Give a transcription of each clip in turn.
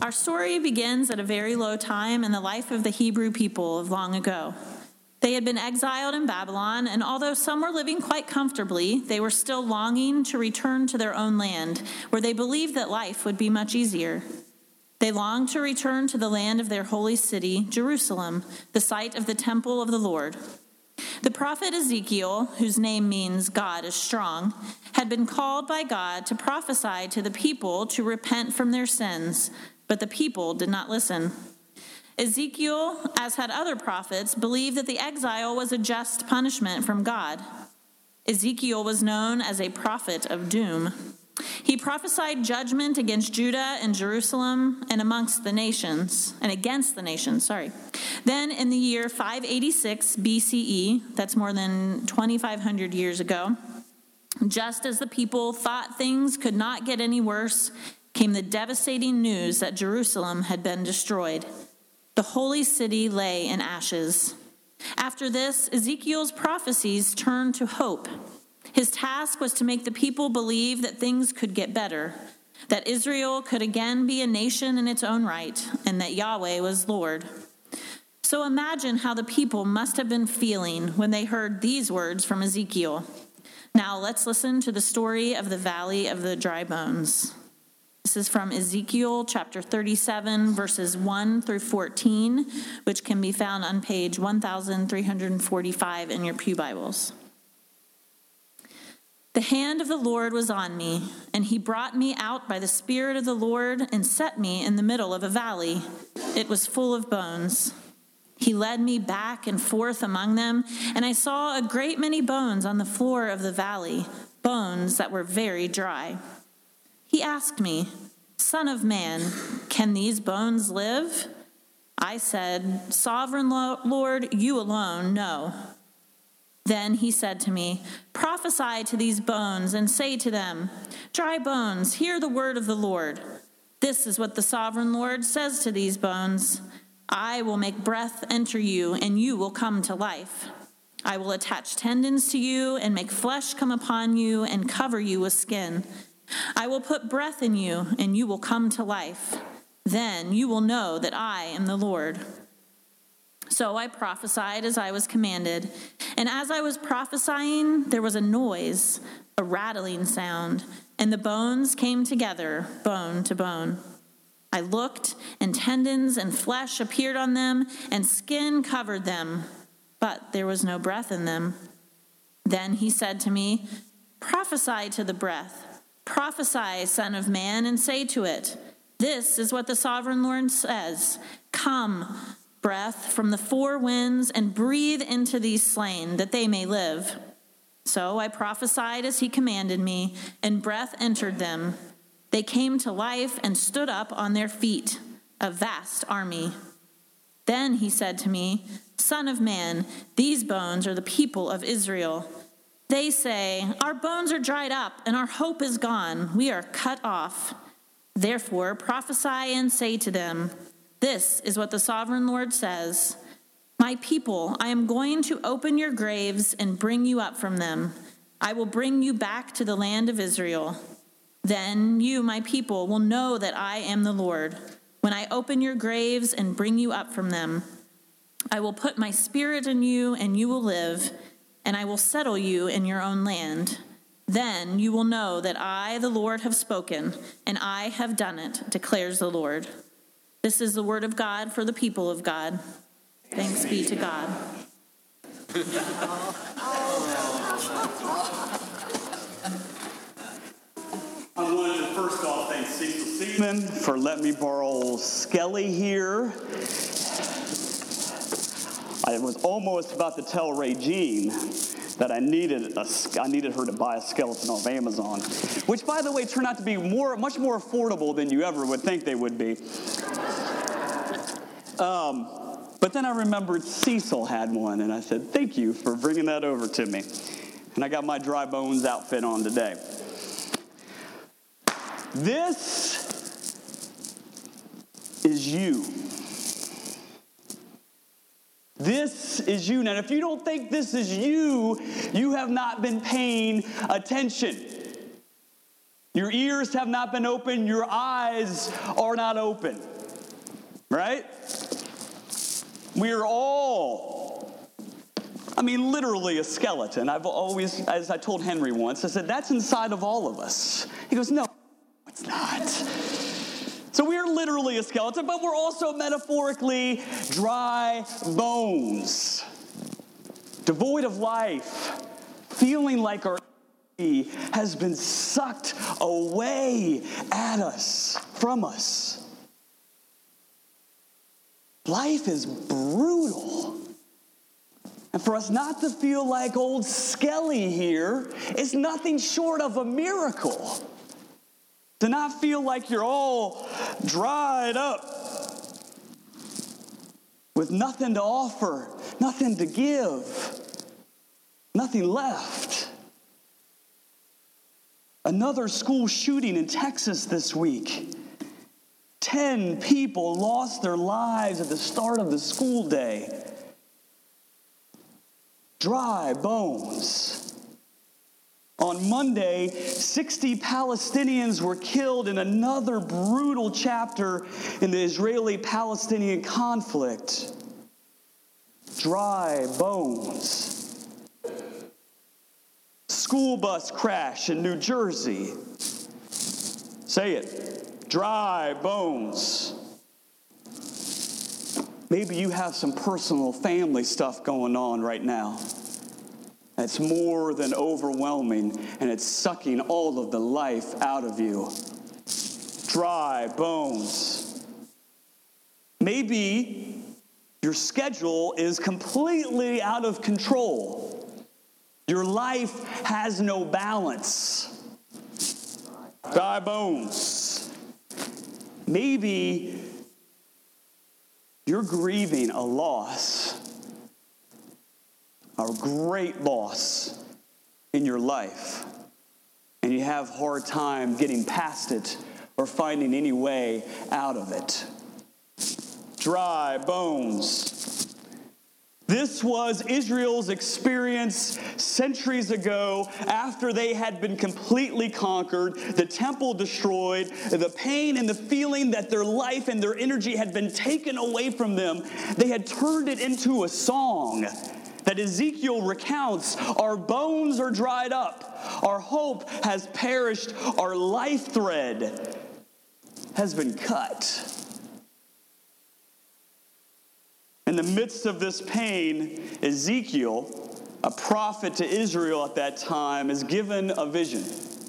Our story begins at a very low time in the life of the Hebrew people of long ago. They had been exiled in Babylon, and although some were living quite comfortably, they were still longing to return to their own land, where they believed that life would be much easier. They longed to return to the land of their holy city, Jerusalem, the site of the temple of the Lord. The prophet Ezekiel, whose name means God is strong, had been called by God to prophesy to the people to repent from their sins, but the people did not listen. Ezekiel, as had other prophets, believed that the exile was a just punishment from God. Ezekiel was known as a prophet of doom. He prophesied judgment against Judah and Jerusalem and against the nations. Then in the year 586 BCE, that's more than 2,500 years ago, just as the people thought things could not get any worse, came the devastating news that Jerusalem had been destroyed. The holy city lay in ashes. After this, Ezekiel's prophecies turned to hope. His task was to make the people believe that things could get better, that Israel could again be a nation in its own right, and that Yahweh was Lord. So imagine how the people must have been feeling when they heard these words from Ezekiel. Now let's listen to the story of the Valley of the Dry Bones. This is from Ezekiel chapter 37, verses 1 through 14, which can be found on page 1345 in your pew Bibles. The hand of the Lord was on me, and he brought me out by the Spirit of the Lord and set me in the middle of a valley. It was full of bones. He led me back and forth among them, and I saw a great many bones on the floor of the valley, bones that were very dry. He asked me, "Son of man, can these bones live?" I said, "Sovereign Lord, you alone know." Then he said to me, "Prophesy to these bones and say to them, 'Dry bones, hear the word of the Lord. This is what the sovereign Lord says to these bones. I will make breath enter you, and you will come to life. I will attach tendons to you and make flesh come upon you and cover you with skin. I will put breath in you, and you will come to life. Then you will know that I am the Lord.'" So I prophesied as I was commanded, and as I was prophesying, there was a noise, a rattling sound, and the bones came together, bone to bone. I looked, and tendons and flesh appeared on them, and skin covered them, but there was no breath in them. Then he said to me, "Prophesy to the breath. Prophesy, Son of Man, and say to it, 'This is what the sovereign Lord says. Come, breath from the four winds, and breathe into these slain, that they may live.' So I prophesied as he commanded me, and breath entered them. They came to life and stood up on their feet, a vast army. Then he said to me, 'Son of man, these bones are the people of Israel. They say, "Our bones are dried up, and our hope is gone. We are cut off." Therefore prophesy and say to them, "This is what the sovereign Lord says. My people, I am going to open your graves and bring you up from them. I will bring you back to the land of Israel. Then you, my people, will know that I am the Lord, when I open your graves and bring you up from them. I will put my spirit in you, and you will live, and I will settle you in your own land. Then you will know that I, the Lord, have spoken, and I have done it, declares the Lord." This is the word of God for the people of God. Thanks be to God. I wanted to first off thank Cecil Seaman for letting me borrow Skelly here. I was almost about to tell Regine that I needed her to buy a skeleton off Amazon, which, by the way, turned out to be much more affordable than you ever would think they would be. But then I remembered Cecil had one, and I said, "Thank you for bringing that over to me." And I got my dry bones outfit on today. This is you. This is you. Now, if you don't think this is you, you have not been paying attention. Your ears have not been open. Your eyes are not open. Right? We're all, literally a skeleton. I've always, as I told Henry once, I said, that's inside of all of us. He goes, no, it's not. So we're literally a skeleton, but we're also metaphorically dry bones, devoid of life, feeling like our energy has been sucked away at us, from us. Life is brutal. And for us not to feel like old Skelly here is nothing short of a miracle. To not feel like you're all dried up with nothing to offer, nothing to give, nothing left. Another school shooting in Texas this week. 10 people lost their lives at the start of the school day. Dry bones. On Monday, 60 Palestinians were killed in another brutal chapter in the Israeli-Palestinian conflict. Dry bones. School bus crash in New Jersey. Say it. Dry bones. Maybe you have some personal family stuff going on right now. It's more than overwhelming, and it's sucking all of the life out of you. Dry bones. Maybe your schedule is completely out of control. Your life has no balance. Dry bones. Maybe you're grieving a loss, a great loss in your life, and you have a hard time getting past it or finding any way out of it. Dry bones. This was Israel's experience centuries ago after they had been completely conquered, the temple destroyed, the pain and the feeling that their life and their energy had been taken away from them. They had turned it into a song that Ezekiel recounts. Our bones are dried up. Our hope has perished. Our life thread has been cut. In the midst of this pain, Ezekiel, a prophet to Israel at that time, is given a vision.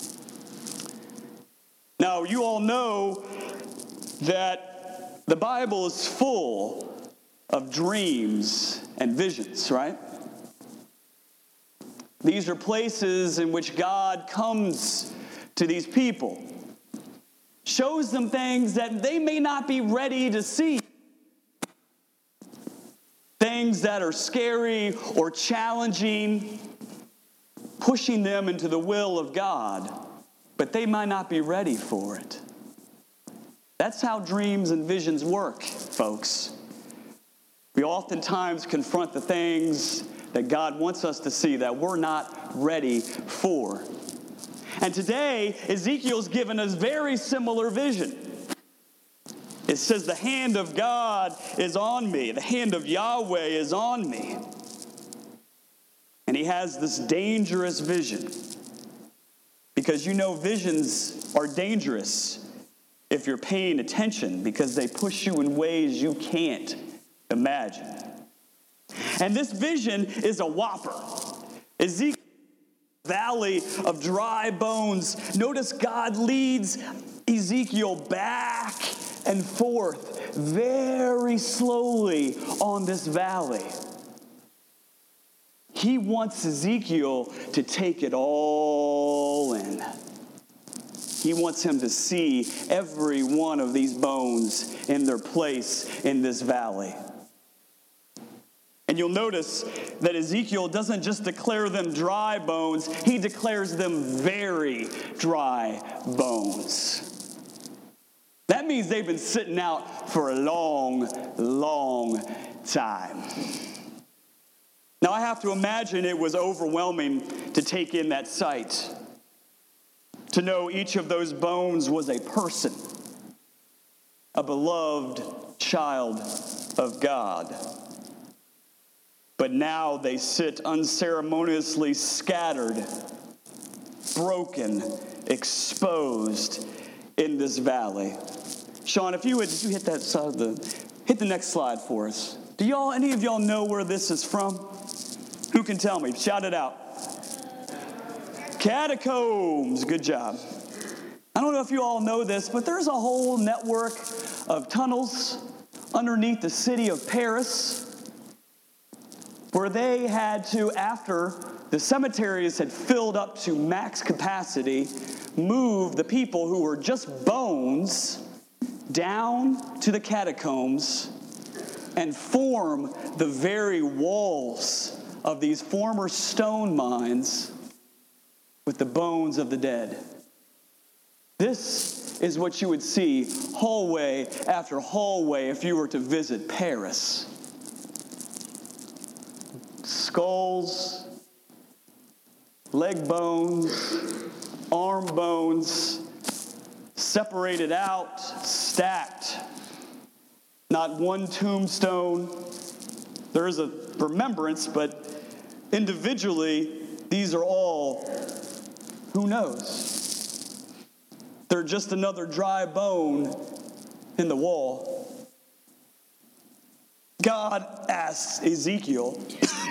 Now, you all know that the Bible is full of dreams and visions, right? These are places in which God comes to these people, shows them things that they may not be ready to see. Things that are scary or challenging, pushing them into the will of God, but they might not be ready for it. That's how dreams and visions work, folks. We oftentimes confront the things that God wants us to see that we're not ready for. And today, Ezekiel's given us very similar vision. It says, the hand of God is on me. The hand of Yahweh is on me. And he has this dangerous vision. Because you know visions are dangerous if you're paying attention, because they push you in ways you can't imagine. And this vision is a whopper. Ezekiel, valley of dry bones. Notice God leads Ezekiel back and forth very slowly on this valley. He wants Ezekiel to take it all in. He wants him to see every one of these bones in their place in this valley. And you'll notice that Ezekiel doesn't just declare them dry bones, he declares them very dry bones. That means they've been sitting out for a long, long time. Now I have to imagine it was overwhelming to take in that sight. to know each of those bones was a person, a beloved child of God. But now they sit unceremoniously scattered, broken, exposed in this valley. Sean, if you would, did you hit that side of hit the next slide for us. Any of y'all know where this is from? Who can tell me? Shout it out. Catacombs. Good job. I don't know if you all know this, but there's a whole network of tunnels underneath the city of Paris where they had to, after the cemeteries had filled up to max capacity, move the people who were just bones down to the catacombs and form the very walls of these former stone mines with the bones of the dead. This is what you would see hallway after hallway if you were to visit Paris. Skulls, leg bones, arm bones, separated out, stacked. Not one tombstone. There is a remembrance, but individually, these are all, who knows? They're just another dry bone in the wall. God asks Ezekiel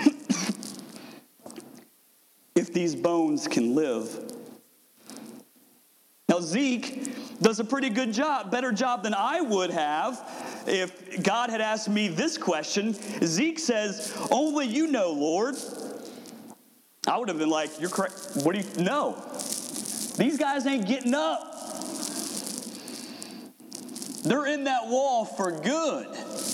if these bones can live. Now, Zeke does a pretty good job, better job than I would have if God had asked me this question. Zeke says, "Only you know, Lord." I would have been like, "You're correct. What do you know? These guys ain't getting up. They're in that wall for good."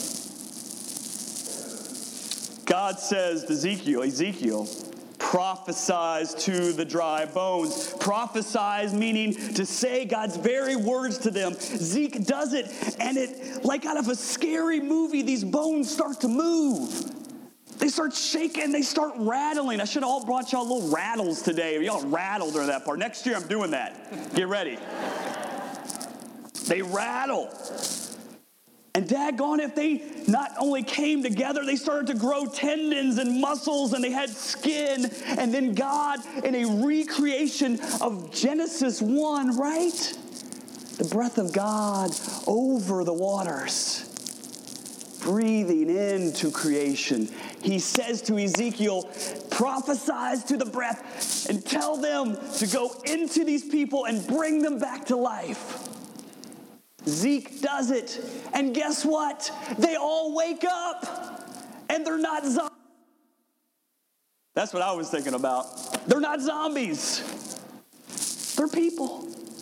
God says to Ezekiel, prophesies to the dry bones. Prophesies meaning to say God's very words to them. Zeke does it, and it, like out of a scary movie, these bones start to move. They start shaking, they start rattling. I should have all brought y'all little rattles today. Y'all rattled during that part. Next year I'm doing that. Get ready. They rattle. And daggone, if they not only came together, they started to grow tendons and muscles, and they had skin. And then God, in a recreation of Genesis 1, right? The breath of God over the waters, breathing into creation. He says to Ezekiel, prophesies to the breath and tell them to go into these people and bring them back to life. Zeke does it, and guess what? They all wake up, and they're not zombies. That's what I was thinking about. They're not zombies. They're people.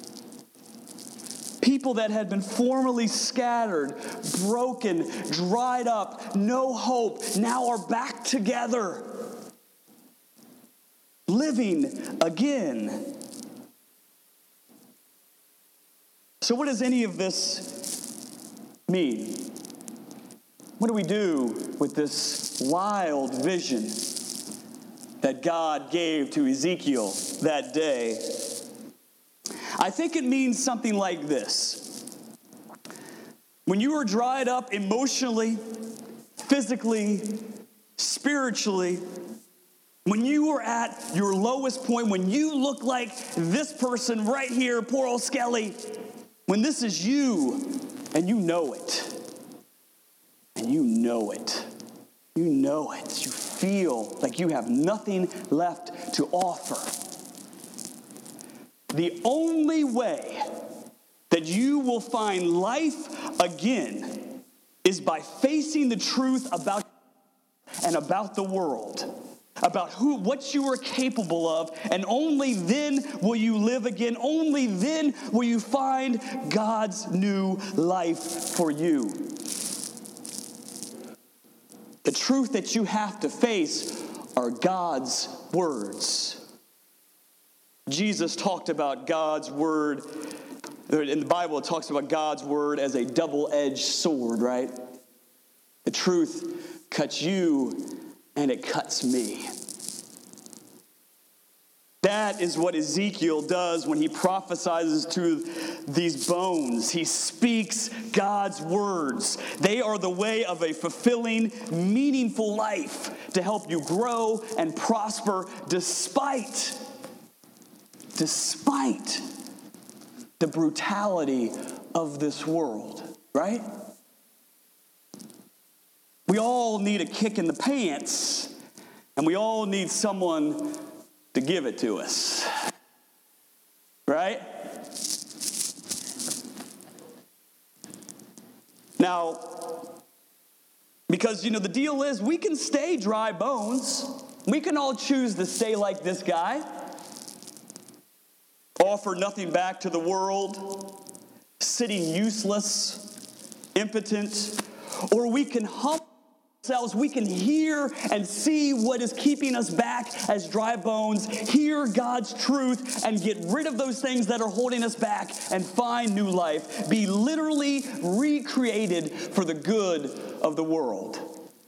People that had been formerly scattered, broken, dried up, no hope, now are back together, living again. So what does any of this mean? What do we do with this wild vision that God gave to Ezekiel that day? I think it means something like this. When you are dried up emotionally, physically, spiritually, when you are at your lowest point, when you look like this person right here, poor old Skelly, when this is you, and you know it, and you know it, you know it, you feel like you have nothing left to offer. The only way that you will find life again is by facing the truth about and about the world, about what you are capable of, and only then will you live again. Only then will you find God's new life for you. The truth that you have to face are God's words. Jesus talked about God's word. In the Bible, it talks about God's word as a double-edged sword, right? The truth cuts you, and it cuts me. That is what Ezekiel does when he prophesies to these bones. He speaks God's words. They are the way of a fulfilling, meaningful life to help you grow and prosper despite the brutality of this world, right? We all need a kick in the pants, and we all need someone to give it to us, right? Now, because, the deal is we can stay dry bones. We can all choose to stay like this guy, offer nothing back to the world, sitting useless, impotent, or we can humble ourselves. We can hear and see what is keeping us back as dry bones, hear God's truth, and get rid of those things that are holding us back and find new life. Be literally recreated for the good of the world.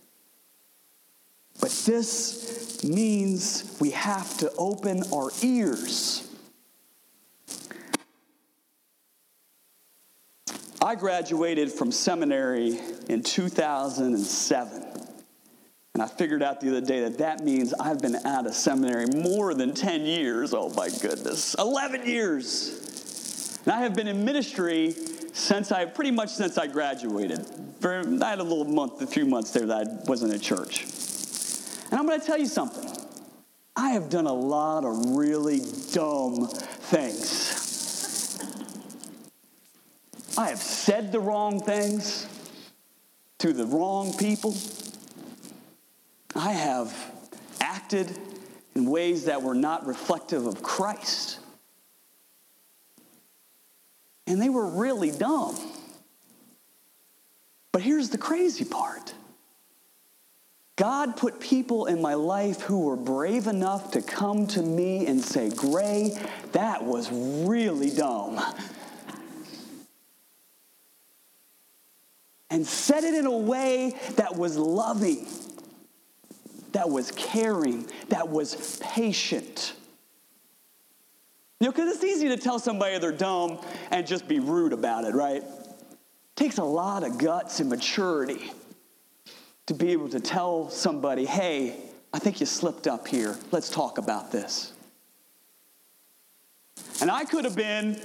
But this means we have to open our ears. I graduated from seminary in 2007. And I figured out the other day that means I've been out of seminary more than 10 years. Oh my goodness, 11 years. And I have been in ministry since I graduated. I had a few months there that I wasn't at church. And I'm going to tell you something. I have done a lot of really dumb things. I have said the wrong things to the wrong people. I have acted in ways that were not reflective of Christ. And they were really dumb. But here's the crazy part. God put people in my life who were brave enough to come to me and say, Gray, that was really dumb. And said it in a way that was loving, that was caring, that was patient. Because it's easy to tell somebody they're dumb and just be rude about it, right? It takes a lot of guts and maturity to be able to tell somebody, hey, I think you slipped up here. Let's talk about this. And I could have been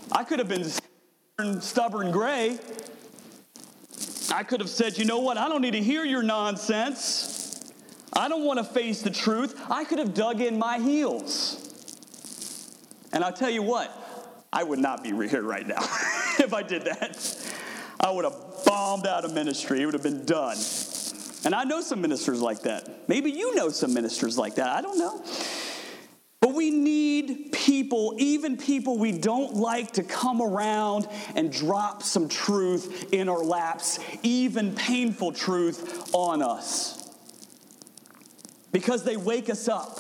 stubborn Gray. I could have said, you know what, I don't need to hear your nonsense. I don't want to face the truth. I could have dug in my heels. And I'll tell you what, I would not be here right now if I did that. I would have bombed out of ministry. It would have been done. And I know some ministers like that. Maybe you know some ministers like that. I don't know. But we need people, even people we don't like, to come around and drop some truth in our laps, even painful truth on us. Because they wake us up.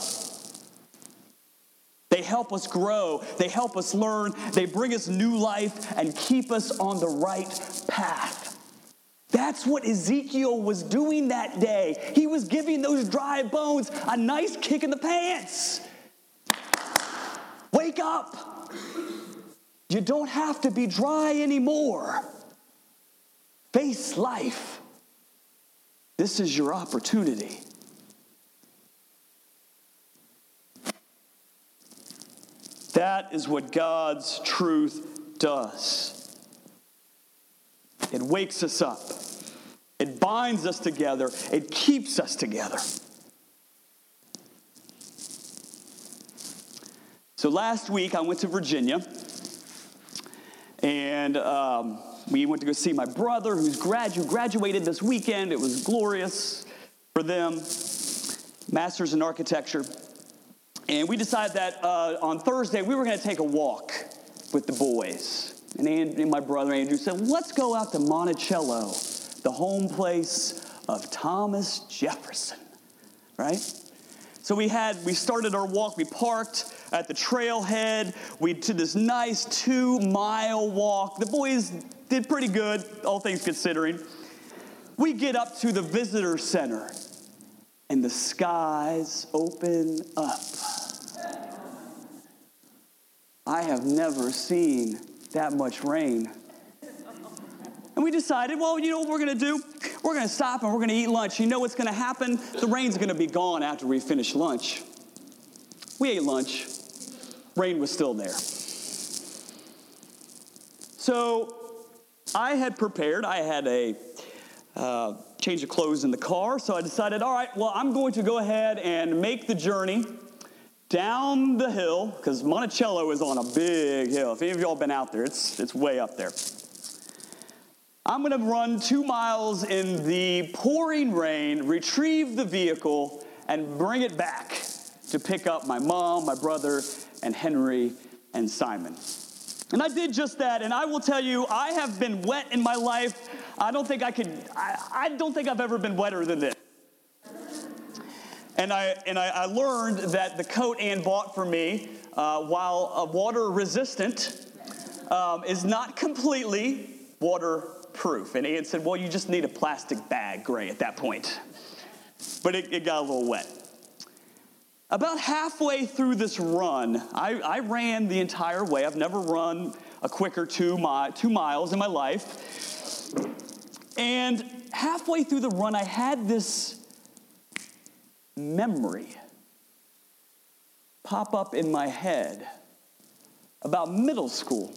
They help us grow. They help us learn. They bring us new life and keep us on the right path. That's what Ezekiel was doing that day. He was giving those dry bones a nice kick in the pants. Wake up. You don't have to be dry anymore. Face life. This is your opportunity. That is what God's truth does. It wakes us up. It binds us together. It keeps us together. So last week I went to Virginia, and we went to go see my brother who graduated this weekend. It was glorious for them, master's in architecture. And we decided that on Thursday we were going to take a walk with the boys. And my brother Andrew said, let's go out to Monticello, the home place of Thomas Jefferson, right? So we started our walk. We parked at the trailhead. We did this nice 2-mile walk. The boys did pretty good, all things considering. We get up to the visitor center, and the skies open up. I have never seen that much rain. And we decided, well, you know what we're going to do? We're going to stop and we're going to eat lunch. You know what's going to happen? The rain's going to be gone after we finish lunch. We ate lunch. Rain was still there. So I had prepared. I had a change of clothes in the car. So I decided, all right, well, I'm going to go ahead and make the journey down the hill, because Monticello is on a big hill. If any of y'all been out there, it's way up there. I'm going to run 2 miles in the pouring rain, retrieve the vehicle, and bring it back to pick up my mom, my brother, and Henry and Simon. And I did just that, and I will tell you, I have been wet in my life. I don't think I've ever been wetter than this. And I learned that the coat Ann bought for me, while water resistant, is not completely waterproof. And Ann said, well, you just need a plastic bag, Gray, at that point. But it got a little wet. About halfway through this run, I ran the entire way. I've never run a quicker 2 miles in my life. And halfway through the run, I had this memory pop up in my head about middle school.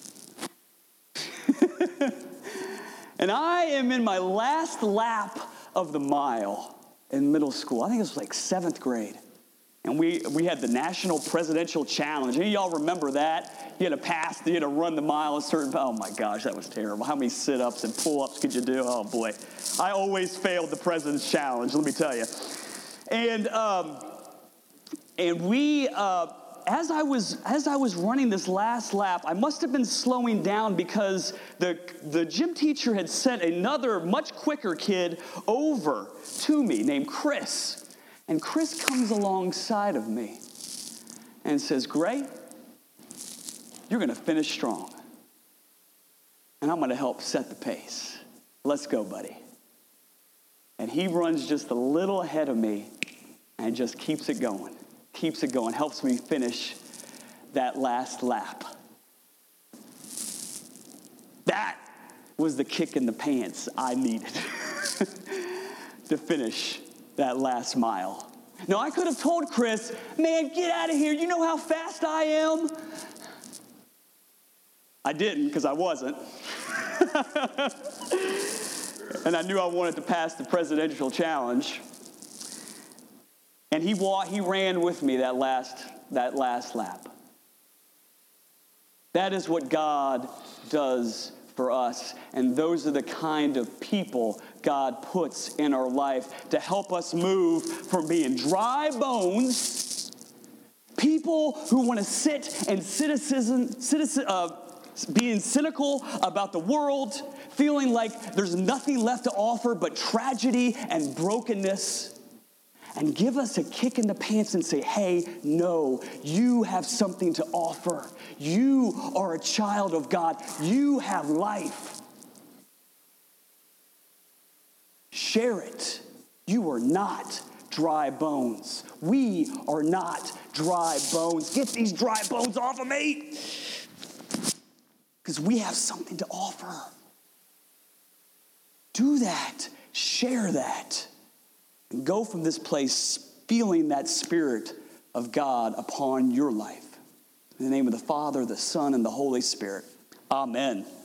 And I am in my last lap of the mile in middle school. I think it was like 7th grade. And we had the National Presidential Challenge. Any of y'all remember that? You had to pass, you had to run the mile a certain, oh my gosh, that was terrible. How many sit-ups and pull-ups could you do? Oh boy. I always failed the President's Challenge, let me tell you. And we, as I was running this last lap, I must have been slowing down because the gym teacher had sent another much quicker kid over to me named Chris. And Chris comes alongside of me and says, Gray, you're going to finish strong. And I'm going to help set the pace. Let's go, buddy. And he runs just a little ahead of me and just keeps it going, helps me finish that last lap. That was the kick in the pants I needed to finish that last mile. Now, I could have told Chris, man, get out of here. You know how fast I am? I didn't, because I wasn't. And I knew I wanted to pass the presidential challenge. And he ran with me that last lap. That is what God does for us. And those are the kind of people God puts in our life to help us move from being dry bones, people who want to sit and being cynical about the world, feeling like there's nothing left to offer but tragedy and brokenness, and give us a kick in the pants and say, hey, no, you have something to offer. You are a child of God. You have life. Share it. You are not dry bones. We are not dry bones. Get these dry bones off of me. Because we have something to offer. Do that. Share that. And go from this place feeling that Spirit of God upon your life. In the name of the Father, the Son, and the Holy Spirit. Amen.